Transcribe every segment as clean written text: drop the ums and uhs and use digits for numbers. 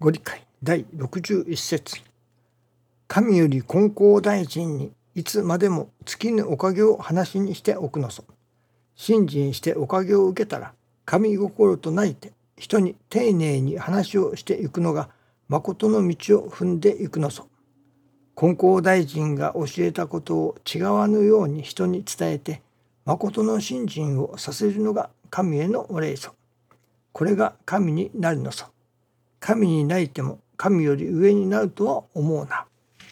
ご理解第61節。神より金光大臣にいつまでも尽きぬおかげを話にしておくのそ。信心しておかげを受けたら、神心となりて人に丁寧に話をしていくのが誠の道を踏んでいくのそ。金光大臣が教えたことを違わぬように人に伝えて、誠の信心をさせるのが神へのお礼そ。これが神になるのそ。神になりても神より上になるとは思うな。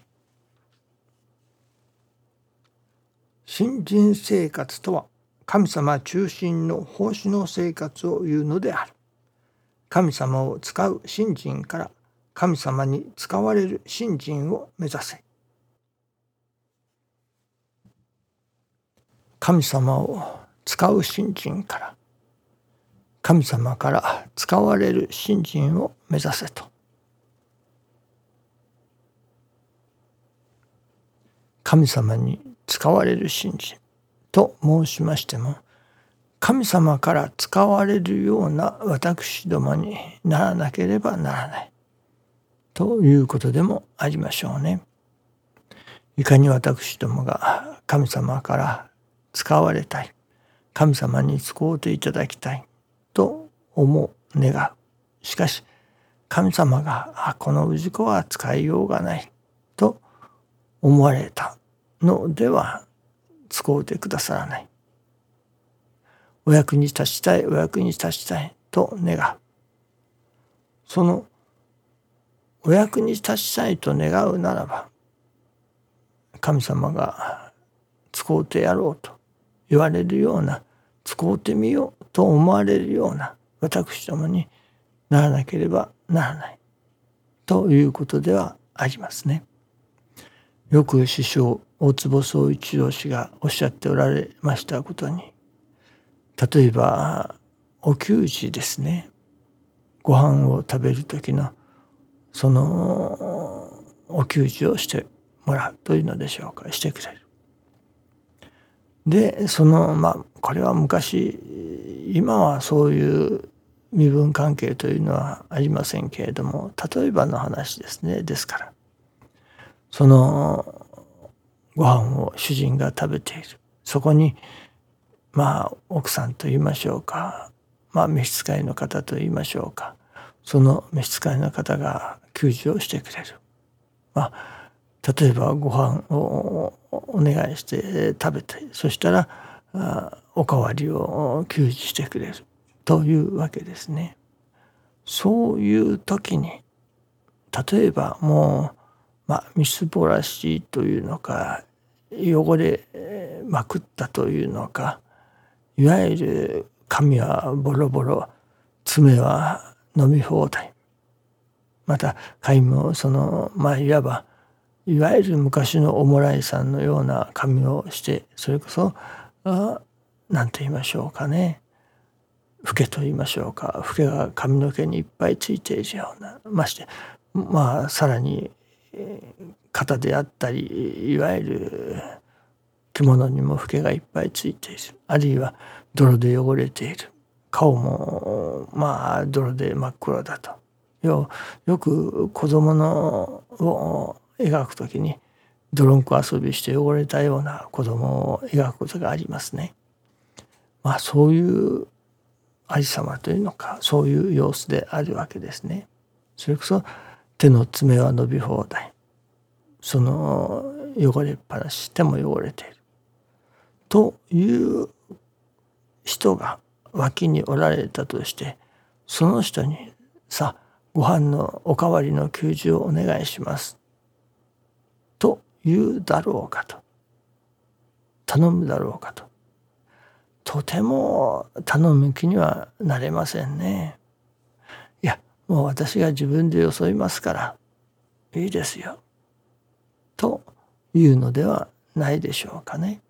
信心生活とは、神様中心の奉仕の生活を言うのである。神様を使う信心から神様に使われる信心を目指せ。神様を使う信心から神様から使われる信心を目指せと。神様に使われる信心と申しましても、神様から使われるような私どもにならなければならないということでもありましょうね。いかに私どもが神様から使われたい、神様に使うていただきたいと思う、願う。しかし神様がこの氏子は使いようがないと思われたのでは使うてくださらない。お役に立ちたい、お役に立ちたいと願う。そのお役に立ちたいと願うならば、神様が使うてやろうと言われるような、使うてみようと思われるような私どもにならなければならないということではありますね。よく師匠大坪宗一郎氏がおっしゃっておられましたことに、例えばお給仕ですね。ご飯を食べる時のそのお給仕をしてもらうというのでしょうか、してくれる。でこれは昔、今はそういう身分関係というのはありませんけれども、例えばの話ですね。ですからそのご飯を主人が食べている、そこに奥さんと言いましょうか、召使いの方と言いましょうか、その召使いの方が給仕をしてくれる。例えばご飯をお願いして食べて、そしたらおかわりを給仕してくれるというわけですね。そういう時に例えばもうみすぼらしいというのか、汚れまくったというのか、いわゆる髪はボロボロ、爪は飲み放題、また髪もいわゆる昔のおもらいさんのような髪をして、それこそ何と言いましょうかね、フケと言いましょうか、フケが髪の毛にいっぱいついているような、ましてさらに肩であったり、いわゆる着物にもフケがいっぱいついている、あるいは泥で汚れている、顔も泥で真っ黒だと。よく子供のを描くときに泥んこ遊びして汚れたような子供を描くことがありますね。そういうありさまというのか、そういう様子であるわけですね。それこそ手の爪は伸び放題、その汚れっぱなし、手も汚れているという人が脇におられたとして、その人にご飯のおかわりの給仕をお願いしますと言うだろうかと、頼むだろうかと、とても頼む気にはなれませんね。いや、もう私が自分でよそいますからいいですよというのではないでしょうかね。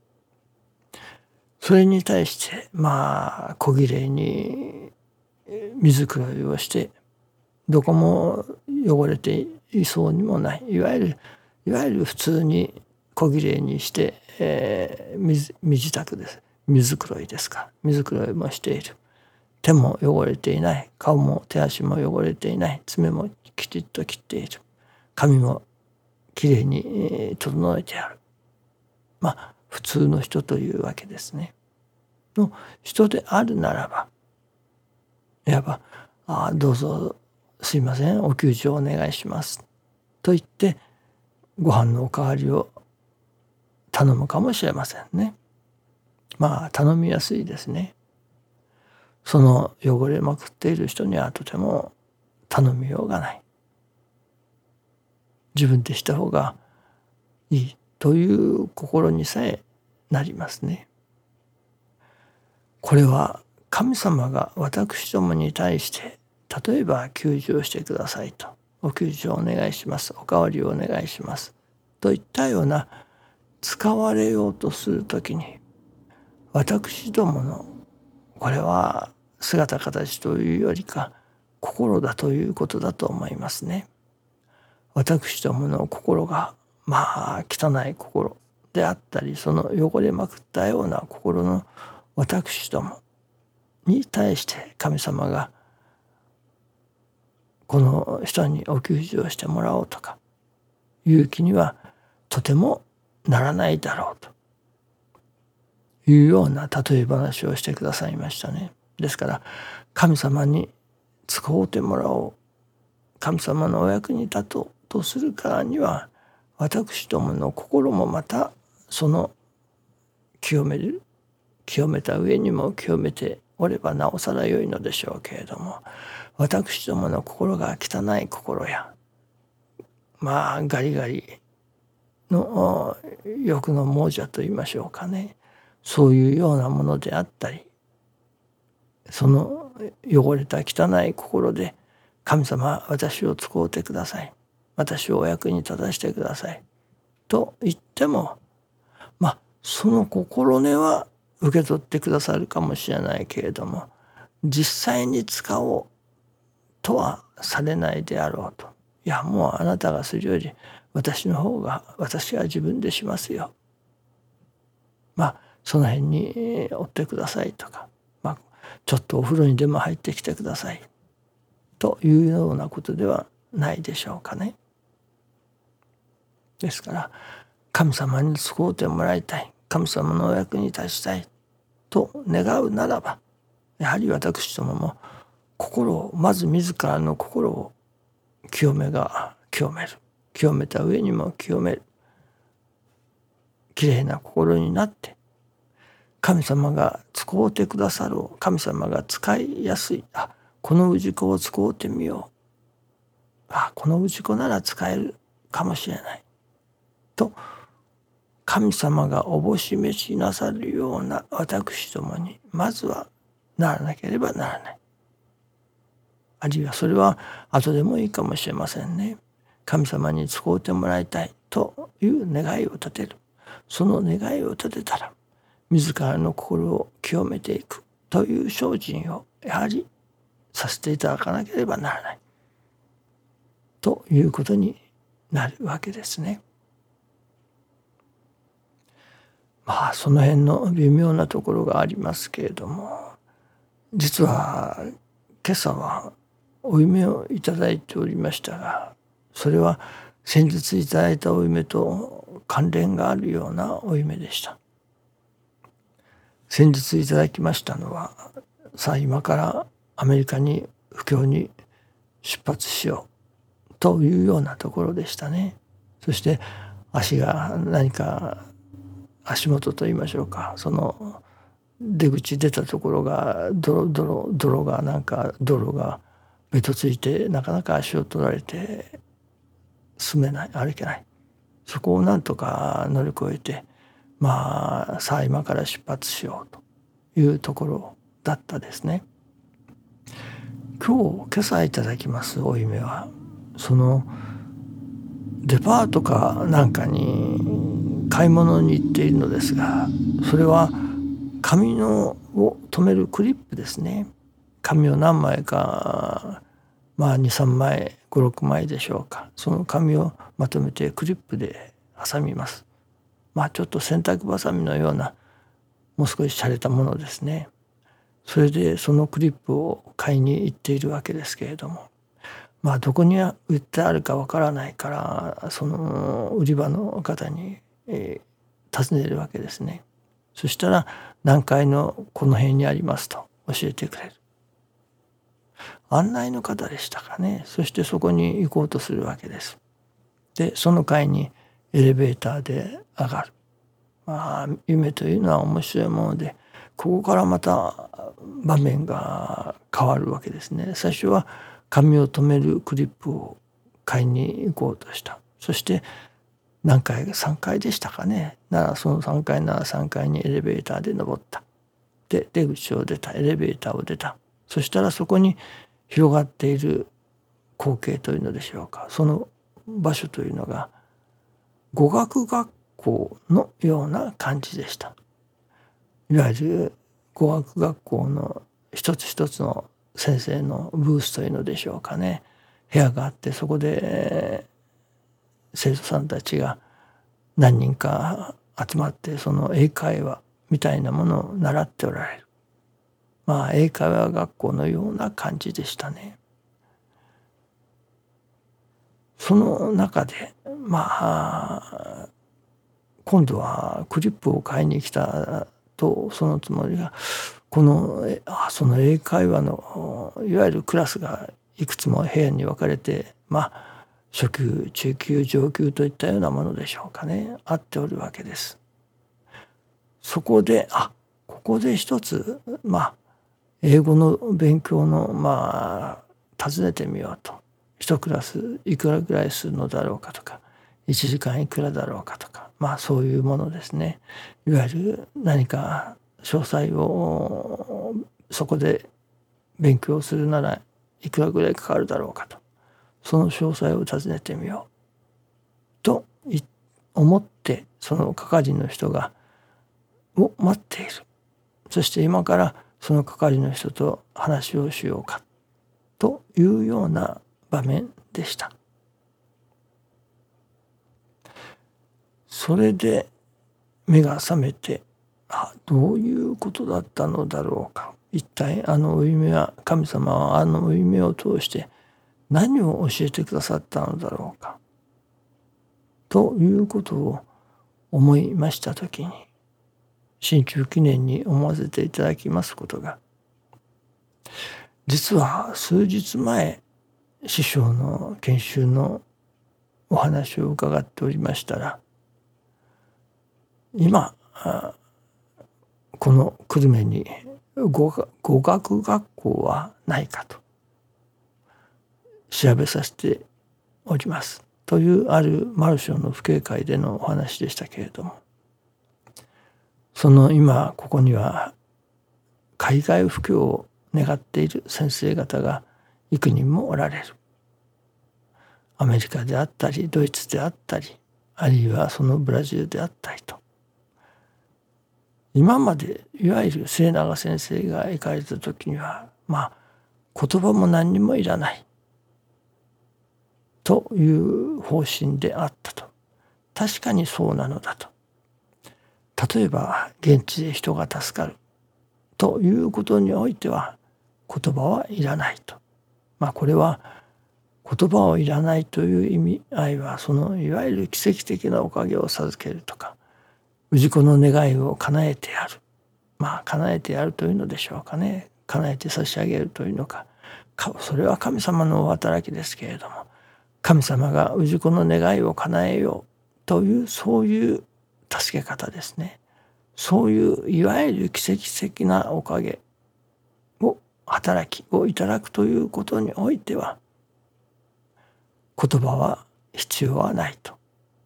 それに対して小綺麗に水黒いをして、どこも汚れていそうにもない、いわゆる普通に小綺麗にして、身支度です。水黒いですか、水黒いもしている手も汚れていない、顔も手足も汚れていない、爪もきちっと切っている、髪もきれいに整えてある。普通の人というわけですね。の人であるならば、いわばどうぞすいません、お給仕をお願いしますと言ってご飯のおかわりを頼むかもしれませんね。頼みやすいですね。その汚れまくっている人にはとても頼みようがない。自分でした方がいいという心にさえなりますね。これは神様が私どもに対して例えば給仕をしてくださいと、お給仕をお願いします、お代わりをお願いしますといったような使われようとするときに、私どものこれは姿形というよりか心だということだと思いますね。私どもの心が汚い心であったり、その汚れまくったような心の私どもに対して神様がこの人にお給仕をしてもらおうとかいう気にはとてもならないだろうというような例え話をしてくださいましたね。ですから神様に使うてもらおう、神様のお役に立とうとするからには、私どもの心もまたその清めた上にも清めておればなおさら良いのでしょうけれども、私どもの心が汚い心やガリガリの欲の亡者と言いましょうかね、そういうようなものであったり、その汚れた汚い心で神様私を使うてください、私をお役に立たせてくださいと言っても、その心根は受け取ってくださるかもしれないけれども、実際に使おうとはされないであろうと。いやもうあなたがするより私が自分でしますよ。その辺に追ってくださいとか、ちょっとお風呂にでも入ってきてくださいというようなことではないでしょうかね。ですから神様に使うてもらいたい、神様のお役に立ちたいと願うならば、やはり私どももまず自らの心を清める、清めた上にも清める、きれいな心になって神様が使うてくださろう、神様が使いやすい、この氏子を使うてみよう、この氏子なら使えるかもしれないと神様がおぼし召しなさるような私どもにまずはならなければならない。あるいはそれは後でもいいかもしれませんね。神様に使うてもらいたいという願いを立てる。その願いを立てたら自らの心を清めていくという精進をやはりさせていただかなければならないということになるわけですね。その辺の微妙なところがありますけれども、実は今朝はお夢をいただいておりましたが、それは先日いただいたお夢と関連があるようなお夢でした。先日いただきましたのは、今からアメリカに布教に出発しようというようなところでしたね。そして足が何か足元と言いましょうか、その出たところが泥がべとついてなかなか足を取られて進めない、歩けない。そこをなんとか乗り越えて今から出発しようというところだったですね。今朝いただきますお夢は、そのデパートかなんかに買い物に行っているのですが、それは紙を留めるクリップですね。紙を何枚か2、3枚、5、6枚でしょうか。その紙をまとめてクリップで挟みます。ちょっと洗濯ばさみのようなもう少し洒落たものですね。 それでそのクリップを買いに行っているわけですけれども、どこに売ってあるかわからないから、その売り場の方に、尋ねるわけですね。そしたら何階のこの辺にありますと教えてくれる。案内の方でしたかね。そしてそこに行こうとするわけです。でその階にエレベーターで上がる。夢というのは面白いもので、ここからまた場面が変わるわけですね。最初は髪を留めるクリップを買いに行こうとした。そして何階3階でしたかね。ならその3階なら3階にエレベーターで登った。で出口を出た。エレベーターを出た。そしたらそこに広がっている光景というのでしょうか。その場所というのが語学学校のような感じでした。いわゆる語学学校の一つ一つの先生のブースというのでしょうかね。部屋があって、そこで生徒さんたちが何人か集まってその英会話みたいなものを習っておられる。英会話学校のような感じでしたね。その中で今度はクリップを買いに来たとそのつもりが、その英会話のいわゆるクラスがいくつも部屋に分かれて、初級中級上級といったようなものでしょうかね、あっておるわけです。そこでここで一つ英語の勉強の尋ねてみようと。一クラスいくらぐらいするのだろうかとか、1時間いくらだろうかとか、そういうものですね。いわゆる何か詳細をそこで勉強するならいくらぐらいかかるだろうかと、その詳細を尋ねてみようと思って、その係の人を待っている。そして今からその係の人と話をしようかというような場面でした。それで目が覚めて、どういうことだったのだろうか。一体神様はあの夢を通して何を教えてくださったのだろうか。ということを思いましたときに、新旧記念に思わせていただきますことが、実は数日前、師匠の研修のお話を伺っておりましたら、今この久留米に語学学校はないかと調べさせておりますというあるマルションの父兄会でのお話でしたけれども、その今ここには海外布教を願っている先生方が幾人もおられる。アメリカであったりドイツであったり、あるいはそのブラジルであったりと、今までいわゆる末永先生が行かれた時には言葉も何にもいらないという方針であったと。確かにそうなのだと。例えば現地で人が助かるということにおいては言葉はいらないと。これは言葉をいらないという意味合いは、そのいわゆる奇跡的なおかげを授けるとか、氏子の願いを叶えてやる、叶えてやるというのでしょうかね。叶えて差し上げるというのか、それは神様のお働きですけれども、神様が氏子の願いを叶えようという、そういう助け方ですね。そういういわゆる奇跡的なおかげを働きをいただくということにおいては、言葉は必要はないと。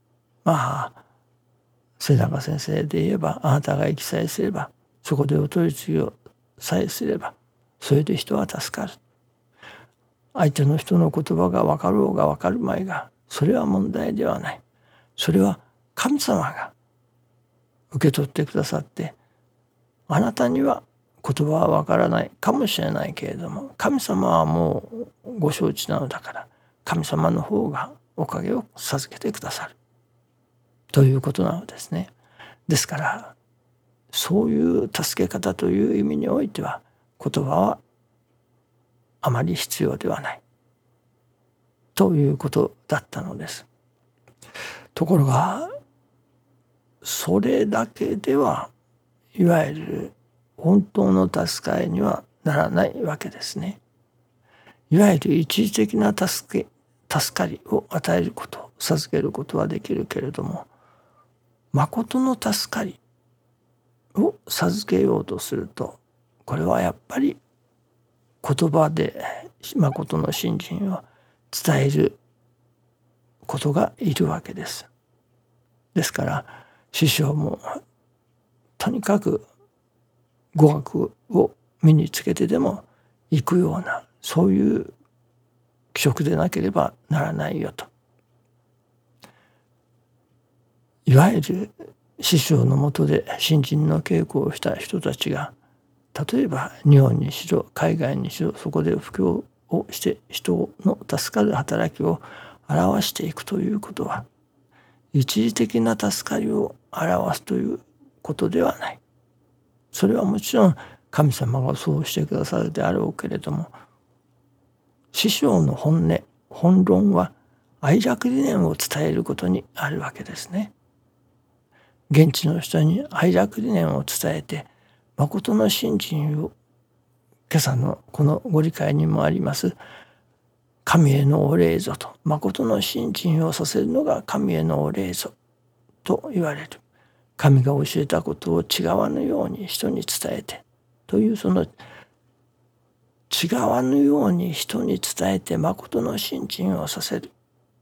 末永先生で言えば、あなたが生きさえすれば、そこでお取り次ぎをさえすれば、それで人は助かる。相手の人の言葉が分かろうが分かるまいが、それは問題ではない。それは神様が受け取ってくださって、あなたには言葉は分からないかもしれないけれども、神様はもうご承知なのだから、神様の方がおかげを授けてくださるということなのですね。ですからそういう助け方という意味においては、 言葉はあまり必要ではないということだったのです。ところがそれだけではいわゆる本当の助かりにはならないわけですね。いわゆる一時的な助かりを与えること、授けることはできるけれども、誠の助かりを授けようとすると、これはやっぱり言葉で誠の信心を伝えることがいるわけです。ですから師匠もとにかく語学を身につけてでも行くような、そういう気色でなければならないよと。いわゆる師匠の下で信心の稽古をした人たちが、例えば日本にしろ海外にしろ、そこで布教をして人の助かる働きを表していくということは、一時的な助かりを表すということではない。それはもちろん神様がそうしてくださるであろうけれども、師匠の本音、本論は愛楽理念を伝えることにあるわけですね。現地の人に愛楽理念を伝えて、誠の信心を、今朝のこのご理解にもあります神へのお礼ぞと、誠の信心をさせるのが神へのお礼ぞと言われる。神が教えたことを違わぬように人に伝えてという、その違わぬように人に伝えて誠の信心をさせる、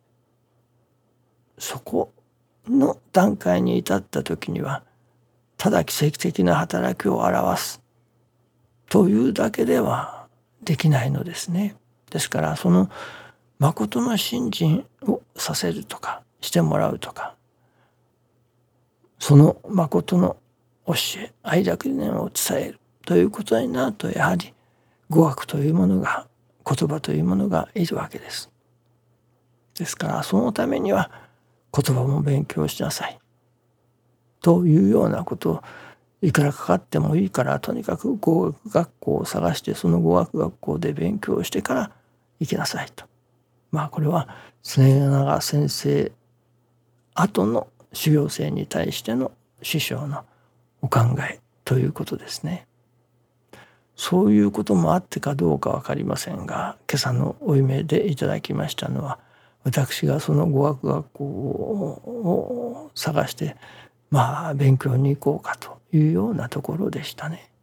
そこの段階に至った時には、ただ奇跡的な働きを表すというだけではできないのですね。ですからその誠の信心をさせるとかしてもらうとか、その誠の教え、愛楽理念を伝えるということになると、やはり語学というものが、言葉というものがいるわけです。ですからそのためには言葉も勉強しなさいというようなことを、いくらかかってもいいからとにかく語学学校を探して、その語学学校で勉強してから行きなさいと。これは末永先生後の修行生に対しての師匠のお考えということですね。そういうこともあってかどうか分かりませんが、今朝のお夢でいただきましたのは、私がその語学学校を探して勉強に行こうかというようなところでしたね。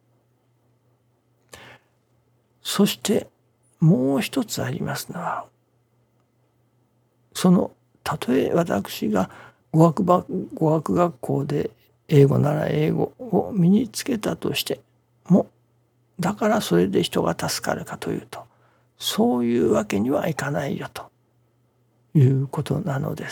そしてもう一つありますのは、そのたとえ私が語学学校で英語なら英語を身につけたとしても、だからそれで人が助かるかというと、そういうわけにはいかないよということなのです。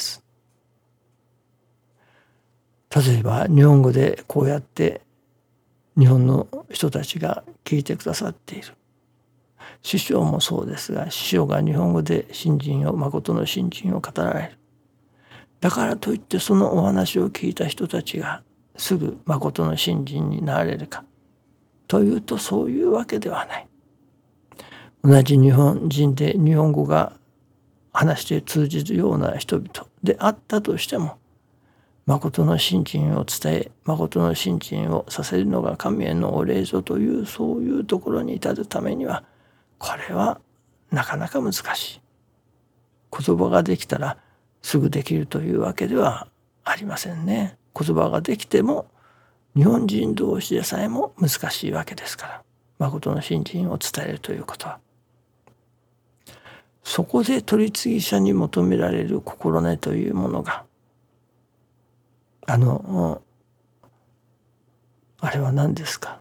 例えば日本語でこうやって日本の人たちが聞いてくださっている。師匠もそうですが、師匠が日本語で誠の信心を語られる。だからといってそのお話を聞いた人たちがすぐ誠の信心になられるかというと、そういうわけではない。同じ日本人で日本語が話して通じるような人々であったとしても、誠の信心を伝え、誠の信心をさせるのが神へのお礼ぞという、そういうところに至るためには、これはなかなか難しい。言葉ができたらすぐできるというわけではありませんね。言葉ができても日本人同士でさえも難しいわけですから、誠の信心を伝えるということは、そこで取り次ぎ者に求められる心根というものが、あれは何ですか、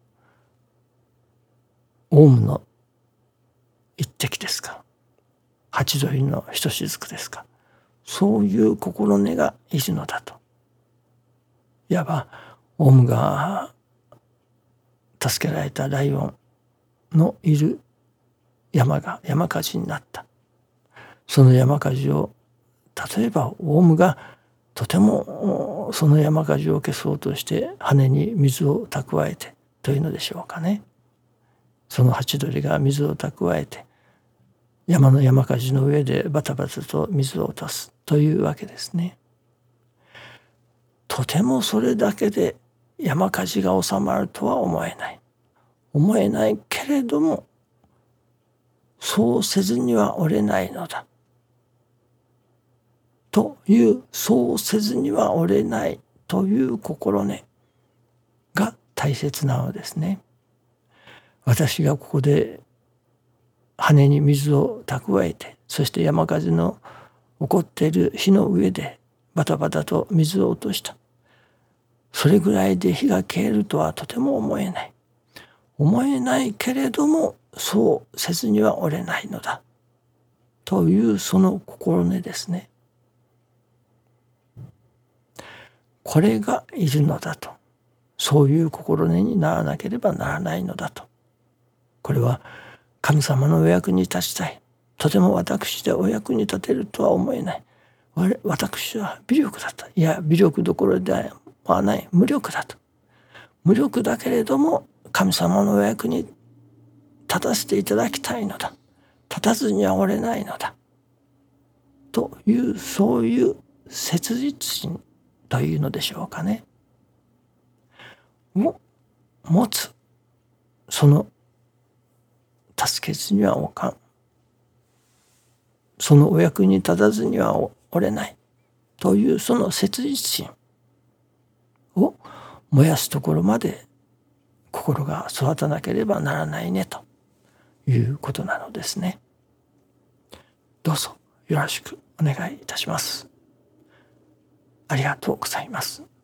オウムの一滴ですか、八度のひとしずくですか、そういう心根がいるのだと。いわばオウムが助けられたライオンのいる山が山火事になった。その山火事を、例えばオウムがとてもその山火事を消そうとして羽に水を蓄えてというのでしょうかね。 そのハチドリが水を蓄えて山の山火事の上でバタバタと水を落とすというわけですね。とてもそれだけで山火事が収まるとは思えないけれども、そうせずにはおれないのだという、そうせずにはおれないという心根が大切なのですね。私がここで羽に水を蓄えて、そして山火事の起こっている火の上でバタバタと水を落とした。それぐらいで火が消えるとはとても思えないけれども、そうせずにはおれないのだというその心根ですね。これがいるのだと、そういう心根にならなければならないのだと。これは神様のお役に立ちたい、とても私でお役に立てるとは思えない、私は微力だった、いや微力どころではない、無力だと。無力だけれども神様のお役に立たせていただきたいのだ、立たずにはおれないのだという、そういう切実心というのでしょうかね、を持つ、その助けずにはおかん、そのお役に立たずにはおれないというその切実心を燃やすところまで心が育たなければならないねということなのですね。どうぞよろしくお願いいたします。ありがとうございます。